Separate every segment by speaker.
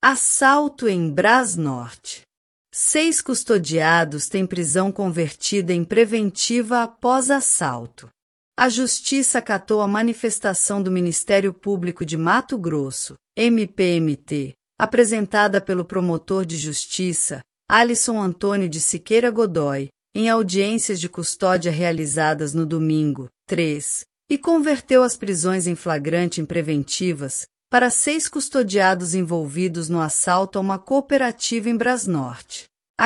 Speaker 1: Assalto em Brasnorte. 6 custodiados têm prisão convertida em preventiva após assalto. A Justiça acatou a manifestação do Ministério Público de Mato Grosso, MPMT, apresentada pelo promotor de justiça, Alisson Antônio de Siqueira Godoy, em audiências de custódia realizadas no domingo, 3, e converteu as prisões em flagrante em preventivas para 6 custodiados envolvidos no assalto a uma cooperativa em Brasnorte, a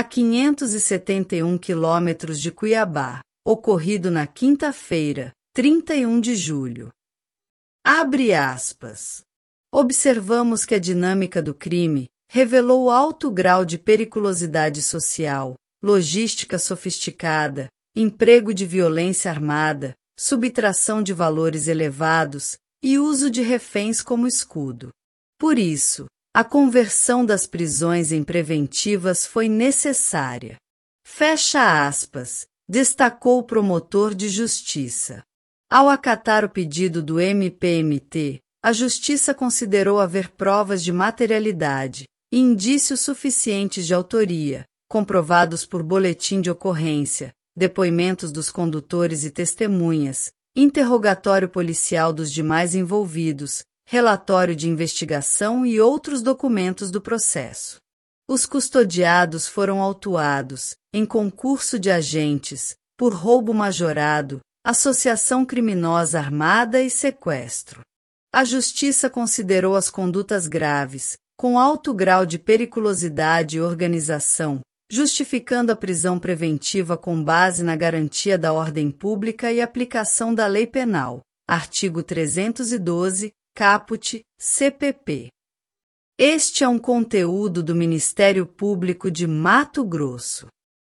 Speaker 1: 571 quilômetros de Cuiabá, ocorrido na quinta-feira, 31 de julho. Abre aspas. Observamos que a dinâmica do crime revelou alto grau de periculosidade social, logística sofisticada, emprego de violência armada, subtração de valores elevados e uso de reféns como escudo. Por isso, a conversão das prisões em preventivas foi necessária. Fecha aspas, destacou o promotor de justiça. Ao acatar o pedido do MPMT, a Justiça considerou haver provas de materialidade e indícios suficientes de autoria, comprovados por boletim de ocorrência, depoimentos dos condutores e testemunhas, interrogatório policial dos demais envolvidos, relatório de investigação e outros documentos do processo. Os custodiados foram autuados, em concurso de agentes, por roubo majorado, associação criminosa armada e sequestro. A Justiça considerou as condutas graves, com alto grau de periculosidade e organização, justificando a prisão preventiva com base na garantia da ordem pública e aplicação da lei penal, artigo 312, caput, CPP. Este é um conteúdo do Ministério Público de Mato Grosso.